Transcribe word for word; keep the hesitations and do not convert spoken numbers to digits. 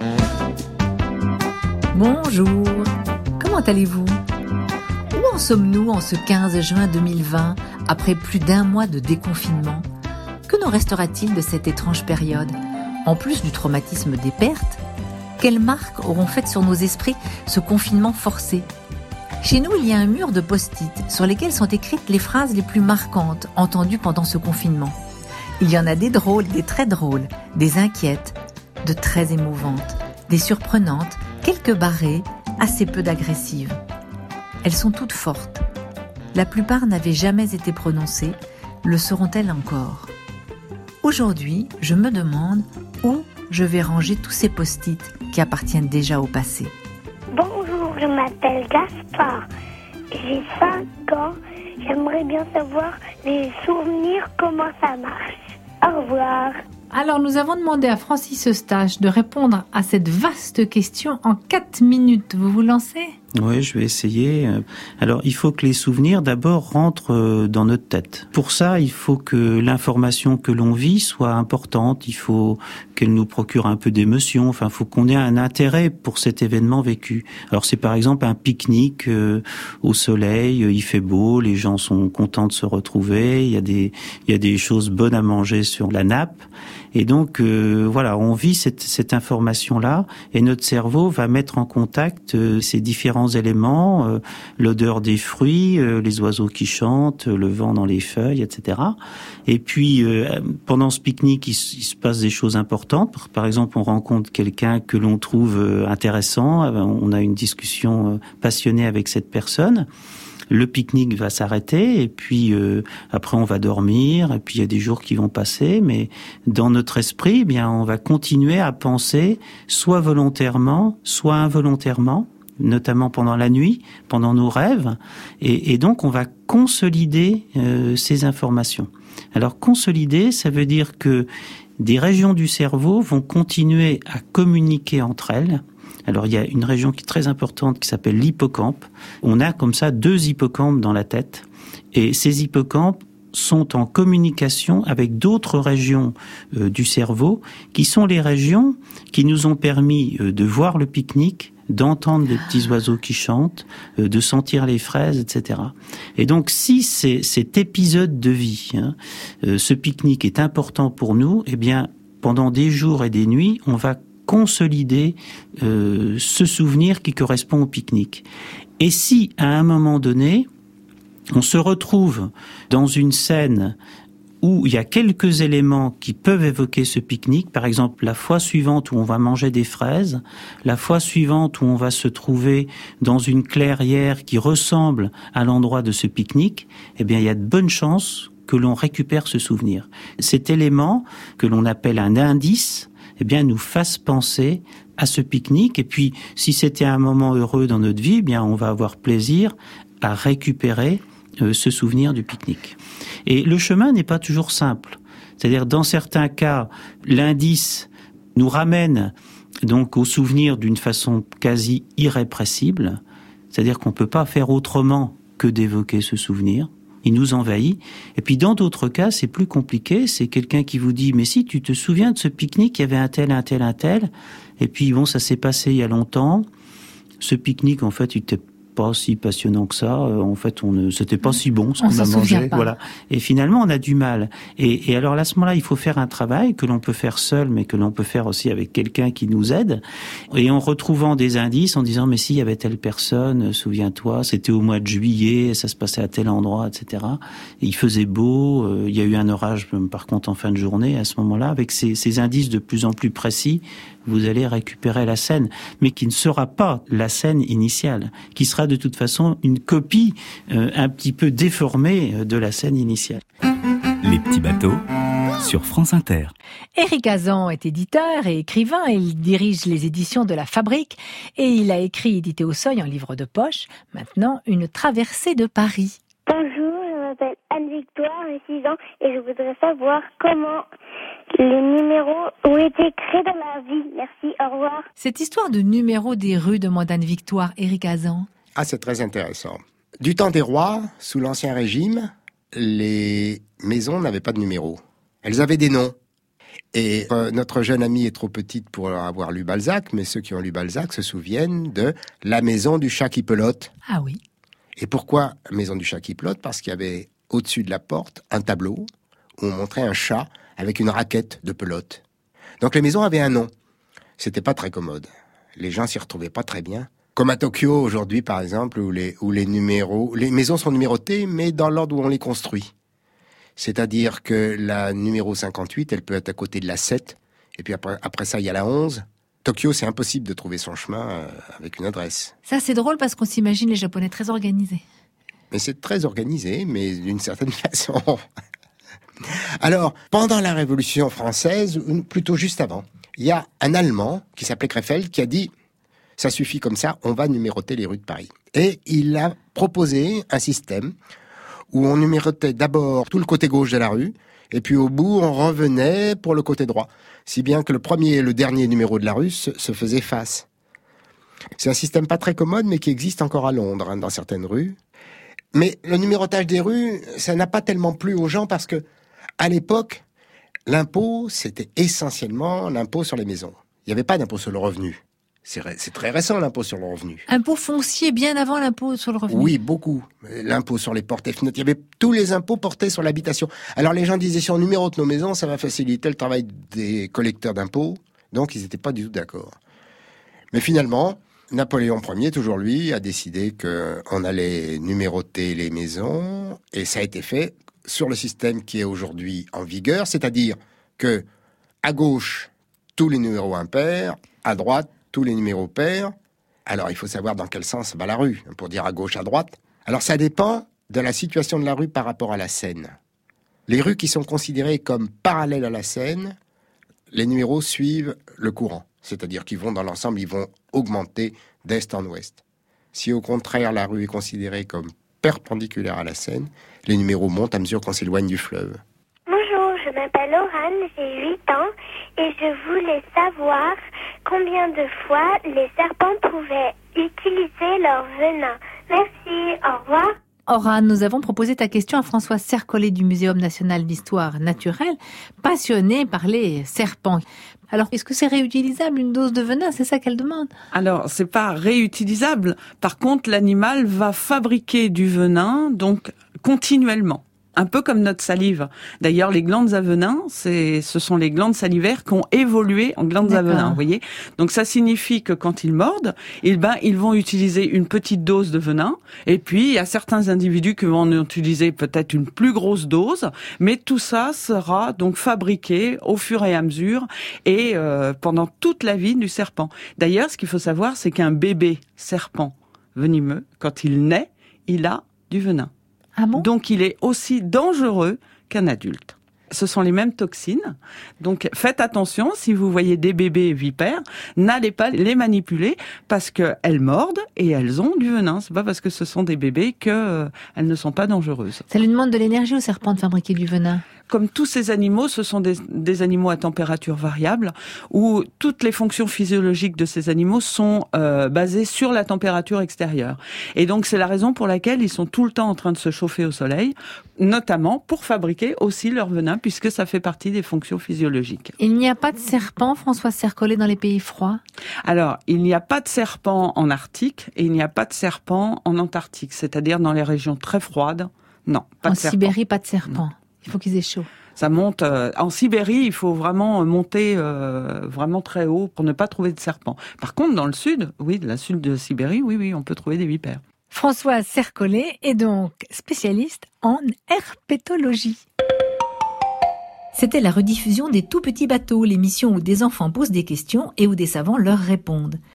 Bonjour, comment allez-vous ? Où en sommes-nous en ce quinze juin deux mille vingt, après plus d'un mois de déconfinement ? Que nous restera-t-il de cette étrange période ? En plus du traumatisme des pertes, quelles marques auront faites sur nos esprits ce confinement forcé ? Chez nous, il y a un mur de post-it sur lesquels sont écrites les phrases les plus marquantes entendues pendant ce confinement. Il y en a des drôles, des très drôles, des inquiètes, de très émouvantes, des surprenantes, quelques barrées, assez peu d'agressives. Elles sont toutes fortes. La plupart n'avaient jamais été prononcées, le seront-elles encore ? Aujourd'hui, je me demande où je vais ranger tous ces post-it qui appartiennent déjà au passé. Bonjour, je m'appelle Gaspard. J'ai cinq ans. J'aimerais bien savoir les souvenirs, comment ça marche. Au revoir. Alors, nous avons demandé à Francis Eustache de répondre à cette vaste question en quatre minutes. Vous vous lancez ? Oui, je vais essayer. Alors, il faut que les souvenirs, d'abord, rentrent dans notre tête. Pour ça, il faut que l'information que l'on vit soit importante. Il faut qu'elle nous procure un peu d'émotion. Enfin, il faut qu'on ait un intérêt pour cet événement vécu. Alors, c'est par exemple un pique-nique euh, au soleil. Il fait beau, les gens sont contents de se retrouver. Il y a des, il y a des choses bonnes à manger sur la nappe. Et donc, euh, voilà, on vit cette, cette information-là et notre cerveau va mettre en contact euh, ces différents éléments, euh, l'odeur des fruits, euh, les oiseaux qui chantent, le vent dans les feuilles, et cetera. Et puis, euh, pendant ce pique-nique, il, il se passe des choses importantes. Par exemple, on rencontre quelqu'un que l'on trouve euh, intéressant, on a une discussion euh, passionnée avec cette personne. Le pique-nique va s'arrêter et puis euh, après on va dormir et puis il y a des jours qui vont passer, mais dans notre esprit, eh bien on va continuer à penser soit volontairement, soit involontairement, notamment pendant la nuit, pendant nos rêves, et, et donc on va consolider euh, ces informations. Alors consolider, ça veut dire que des régions du cerveau vont continuer à communiquer entre elles. Alors, il y a une région qui est très importante qui s'appelle l'hippocampe. On a comme ça deux hippocampes dans la tête. Et ces hippocampes sont en communication avec d'autres régions euh, du cerveau qui sont les régions qui nous ont permis euh, de voir le pique-nique, d'entendre les petits oiseaux qui chantent, euh, de sentir les fraises, et cetera. Et donc, si c'est, cet épisode de vie, hein, euh, ce pique-nique est important pour nous, eh bien, pendant des jours et des nuits, on va consolider euh, ce souvenir qui correspond au pique-nique. Et si, à un moment donné, on se retrouve dans une scène où il y a quelques éléments qui peuvent évoquer ce pique-nique, par exemple la fois suivante où on va manger des fraises, la fois suivante où on va se trouver dans une clairière qui ressemble à l'endroit de ce pique-nique, eh bien il y a de bonnes chances que l'on récupère ce souvenir. Cet élément, que l'on appelle un indice, eh bien, nous fasse penser à ce pique-nique. Et puis, si c'était un moment heureux dans notre vie, eh bien, on va avoir plaisir à récupérer euh, ce souvenir du pique-nique. Et le chemin n'est pas toujours simple. C'est-à-dire, dans certains cas, l'indice nous ramène donc au souvenir d'une façon quasi irrépressible. C'est-à-dire qu'on ne peut pas faire autrement que d'évoquer ce souvenir. Il nous envahit. Et puis dans d'autres cas, c'est plus compliqué. C'est quelqu'un qui vous dit « Mais si, tu te souviens de ce pique-nique, il y avait un tel, un tel, un tel. » Et puis bon, ça s'est passé il y a longtemps. Ce pique-nique, en fait, il était pas si passionnant que ça. Euh, en fait, on ne, c'était pas si bon ce on qu'on a mangé. Pas. Voilà. Et finalement, on a du mal. Et, et alors, à ce moment-là, il faut faire un travail que l'on peut faire seul, mais que l'on peut faire aussi avec quelqu'un qui nous aide. Et en retrouvant des indices, en disant, mais si, il y avait telle personne, souviens-toi, c'était au mois de juillet, ça se passait à tel endroit, et cetera. Et il faisait beau, euh, il y a eu un orage, par contre, en fin de journée. À ce moment-là, avec ces, ces indices de plus en plus précis, vous allez récupérer la scène, mais qui ne sera pas la scène initiale, qui sera de toute façon une copie euh, un petit peu déformée de la scène initiale. Les petits bateaux sur France Inter. Éric Hazan est éditeur et écrivain. Il dirige les éditions de La Fabrique et il a écrit, édité au Seuil, un livre de poche, maintenant une traversée de Paris. Bonjour, je m'appelle Anne-Victoire, j'ai six ans et je voudrais savoir comment les numéros ont été créés dans la vie. Merci, au revoir. Cette histoire de numéros des rues demande Anne-Victoire. Éric Hazan. Ah, c'est très intéressant. Du temps des rois, sous l'Ancien Régime, les maisons n'avaient pas de numéros. Elles avaient des noms. Et euh, notre jeune amie est trop petite pour avoir lu Balzac, mais ceux qui ont lu Balzac se souviennent de La maison du chat qui pelote. Ah oui. Et pourquoi Maison du chat qui pelote? Parce qu'il y avait au-dessus de la porte un tableau où on montrait un chat avec une raquette de pelote. Donc les maisons avaient un nom. C'était pas très commode. Les gens s'y retrouvaient pas très bien. Comme à Tokyo aujourd'hui, par exemple, où les, où les numéros, les maisons sont numérotées, mais dans l'ordre où on les construit. C'est-à-dire que la numéro cinquante-huit, elle peut être à côté de la sept, et puis après, après ça, il y a la onze. Tokyo, c'est impossible de trouver son chemin euh, avec une adresse. Ça, c'est drôle parce qu'on s'imagine les Japonais très organisés. Mais c'est très organisé, mais d'une certaine façon. Alors, pendant la Révolution française, ou plutôt juste avant, il y a un Allemand qui s'appelait Krefeld qui a dit « ça suffit comme ça, on va numéroter les rues de Paris ». Et il a proposé un système où on numérotait d'abord tout le côté gauche de la rue, et puis au bout, on revenait pour le côté droit. Si bien que le premier et le dernier numéro de la rue se, se faisaient face. C'est un système pas très commode, mais qui existe encore à Londres, hein, dans certaines rues. Mais le numérotage des rues, ça n'a pas tellement plu aux gens parce que, à l'époque, l'impôt, c'était essentiellement l'impôt sur les maisons. Il n'y avait pas d'impôt sur le revenu. C'est, ré- c'est très récent, l'impôt sur le revenu. Impôt foncier bien avant l'impôt sur le revenu. Oui, beaucoup. L'impôt sur les portes et fenêtres. Il y avait tous les impôts portés sur l'habitation. Alors les gens disaient, si on numérote nos maisons, ça va faciliter le travail des collecteurs d'impôts. Donc ils n'étaient pas du tout d'accord. Mais finalement, Napoléon Ier, toujours lui, a décidé qu'on allait numéroter les maisons. Et ça a été fait sur le système qui est aujourd'hui en vigueur. C'est-à-dire que à gauche, tous les numéros impairs, à droite, tous les numéros pairs. Alors, il faut savoir dans quel sens va la rue, pour dire à gauche, à droite. Alors, ça dépend de la situation de la rue par rapport à la Seine. Les rues qui sont considérées comme parallèles à la Seine, les numéros suivent le courant. C'est-à-dire qu'ils vont, dans l'ensemble, ils vont augmenter d'est en ouest. Si, au contraire, la rue est considérée comme perpendiculaire à la Seine, les numéros montent à mesure qu'on s'éloigne du fleuve. Bonjour, je m'appelle Orane, j'ai huit ans et je voulais savoir combien de fois les serpents pouvaient utiliser leur venin. Merci, au revoir. Orane, nous avons proposé ta question à Françoise Sercollet du Muséum national d'histoire naturelle, passionnée par les serpents. Alors, est-ce que c'est réutilisable une dose de venin? C'est ça qu'elle demande. Alors, c'est pas réutilisable. Par contre, l'animal va fabriquer du venin, donc continuellement. Un peu comme notre salive. D'ailleurs, les glandes à venin, c'est, ce sont les glandes salivaires qui ont évolué en glandes D'accord. à venin, vous voyez. Donc, ça signifie que quand ils mordent, eh ben, ils vont utiliser une petite dose de venin. Et puis, il y a certains individus qui vont utiliser peut-être une plus grosse dose. Mais tout ça sera donc fabriqué au fur et à mesure et euh, pendant toute la vie du serpent. D'ailleurs, ce qu'il faut savoir, c'est qu'un bébé serpent venimeux, quand il naît, il a du venin. Ah bon? Donc, il est aussi dangereux qu'un adulte. Ce sont les mêmes toxines. Donc, faites attention, si vous voyez des bébés vipères, n'allez pas les manipuler parce qu'elles mordent et elles ont du venin. C'est pas parce que ce sont des bébés qu'elles euh, ne sont pas dangereuses. Ça lui demande de l'énergie au serpent de fabriquer du venin. Comme tous ces animaux, ce sont des, des animaux à température variable, où toutes les fonctions physiologiques de ces animaux sont euh, basées sur la température extérieure. Et donc, c'est la raison pour laquelle ils sont tout le temps en train de se chauffer au soleil, notamment pour fabriquer aussi leur venin, puisque ça fait partie des fonctions physiologiques. Il n'y a pas de serpent, Françoise Sercollet, dans les pays froids? Alors, il n'y a pas de serpent en Arctique et il n'y a pas de serpent en Antarctique, c'est-à-dire dans les régions très froides. Non, pas en de serpent. En Sibérie, pas de serpent. Il faut qu'ils aient chaud. Ça monte. Euh, en Sibérie, il faut vraiment monter euh, vraiment très haut pour ne pas trouver de serpents. Par contre, dans le sud, oui, la sud de Sibérie, oui, oui, on peut trouver des vipères. Françoise Sercollet est donc spécialiste en herpétologie. C'était la rediffusion des Tout Petits Bateaux, l'émission où des enfants posent des questions et où des savants leur répondent.